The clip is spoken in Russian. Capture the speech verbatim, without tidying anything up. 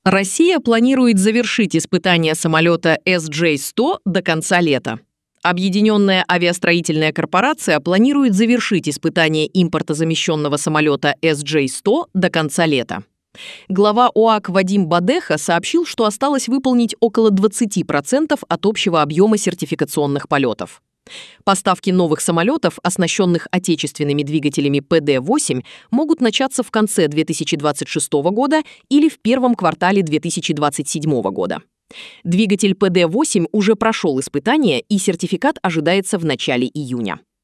Россия планирует завершить испытания самолета эс джей сто до конца лета. Объединенная авиастроительная корпорация планирует завершить испытание импортозамещенного самолета эс джей сто до конца лета. Глава ОАК Вадим Бадеха сообщил, что осталось выполнить около двадцати процентов от общего объема сертификационных полетов. Поставки новых самолетов, оснащенных отечественными двигателями пэ дэ восемь, могут начаться в конце две тысячи двадцать шестого года или в первом квартале две тысячи двадцать седьмого года. Двигатель пэ дэ восемь уже прошел испытания, и сертификат ожидается в начале июня.